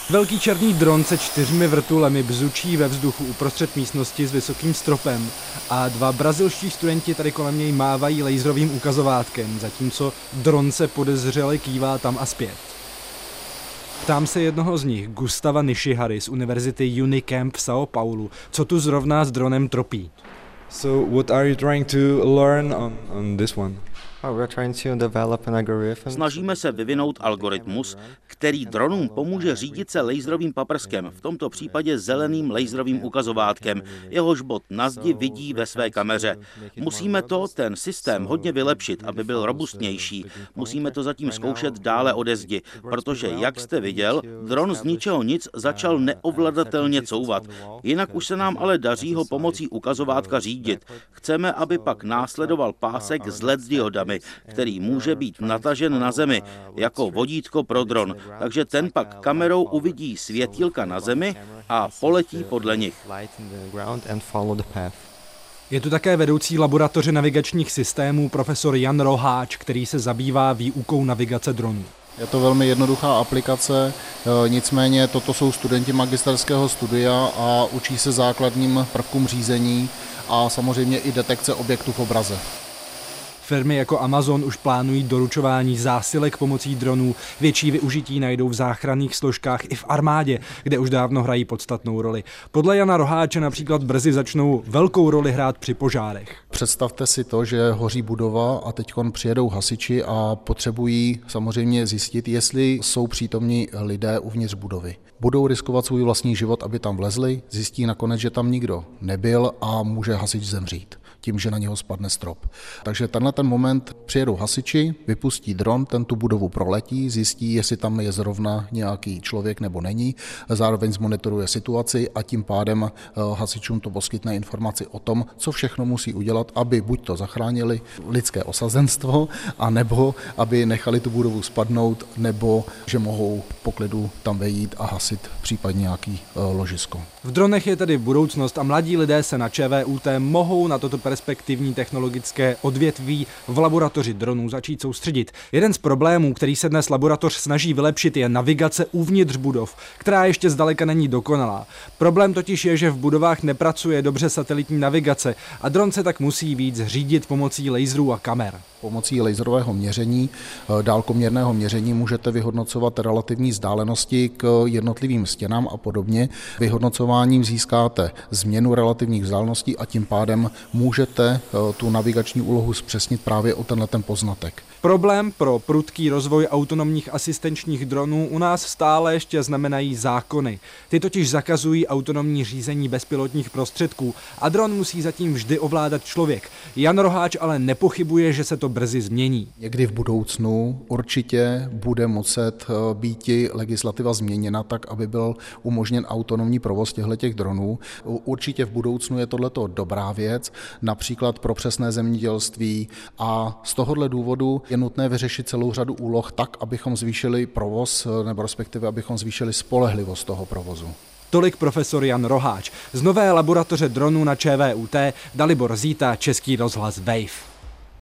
Velký černý dron se 4 vrtulemi bzučí ve vzduchu uprostřed místnosti s vysokým stropem a 2 brazilští studenti tady kolem něj mávají laserovým ukazovátkem, zatímco dron se podezřele kývá tam a zpět. Ptám se jednoho z nich, Gustava Nishihary z univerzity Unicamp v São Paulo, co tu zrovna s dronem tropí. So what are you trying to learn on this one? Snažíme se vyvinout algoritmus, který dronům pomůže řídit se laserovým paprskem, v tomto případě zeleným laserovým ukazovátkem, jehož bod na zdi vidí ve své kameře. Musíme ten systém hodně vylepšit, aby byl robustnější. Musíme to zatím zkoušet dále ode zdi, protože, jak jste viděl, dron z ničeho nic začal neovladatelně couvat. Jinak už se nám ale daří ho pomocí ukazovátka řídit. Chceme, aby pak následoval pásek s LED diodami, který může být natažen na zemi jako vodítko pro dron, takže ten pak kamerou uvidí světýlka na zemi a poletí podle nich. Je tu také vedoucí laboratoře navigačních systémů profesor Jan Roháč, který se zabývá výukou navigace dronů. Je to velmi jednoduchá aplikace, nicméně toto jsou studenti magisterského studia a učí se základním prvkům řízení a samozřejmě i detekce objektů v obraze. Firmy jako Amazon už plánují doručování zásilek pomocí dronů. Větší využití najdou v záchranných složkách i v armádě, kde už dávno hrají podstatnou roli. Podle Jana Roháče například brzy začnou velkou roli hrát při požárech. Představte si to, že hoří budova a teď přijedou hasiči a potřebují samozřejmě zjistit, jestli jsou přítomní lidé uvnitř budovy. Budou riskovat svůj vlastní život, aby tam vlezli, zjistí nakonec, že tam nikdo nebyl a může hasič zemřít tím, že na něho spadne strop. Takže tenhle ten moment přijedou hasiči, vypustí dron, ten tu budovu proletí, zjistí, jestli tam je zrovna nějaký člověk nebo není, zároveň zmonitoruje situaci a tím pádem hasičům to poskytne informaci o tom, co všechno musí udělat, aby buď to zachránili lidské osazenstvo, anebo aby nechali tu budovu spadnout, nebo že mohou po klidu tam vejít a hasit případně nějaký ložisko. V dronech je tedy budoucnost a mladí lidé se na ČVUT mohou na toto perspektivní technologické odvětví v laboratoři dronů začít soustředit. Jeden z problémů, který se dnes laboratoř snaží vylepšit, je navigace uvnitř budov, která ještě zdaleka není dokonalá. Problém totiž je, že v budovách nepracuje dobře satelitní navigace a dron se tak musí víc řídit pomocí laserů a kamer. Pomocí laserového měření, dálkoměrného měření můžete vyhodnocovat relativní vzdálenosti k jednotlivým stěnám a podobně. Vyhodnocováním získáte změnu relativních vzdáleností a tím pádem můžete tu navigační úlohu zpřesnit právě o tenhleten poznatek. Problém pro prudký rozvoj autonomních asistenčních dronů u nás stále ještě znamenají zákony. Ty totiž zakazují autonomní řízení bezpilotních prostředků a dron musí zatím vždy ovládat člověk. Jan Roháč ale nepochybuje, že se to brzy změní. Někdy v budoucnu určitě bude muset být legislativa změněna tak, aby byl umožněn autonomní provoz těchto dronů. Určitě v budoucnu je tohleto dobrá věc, například pro přesné zemědělství a z tohohle důvodu je nutné vyřešit celou řadu úloh tak, abychom zvýšili provoz, nebo respektive abychom zvýšili spolehlivost toho provozu. Tolik profesor Jan Roháč. Z nové laboratoře dronů na ČVUT Dalibor Zíta, Český rozhlas Wave.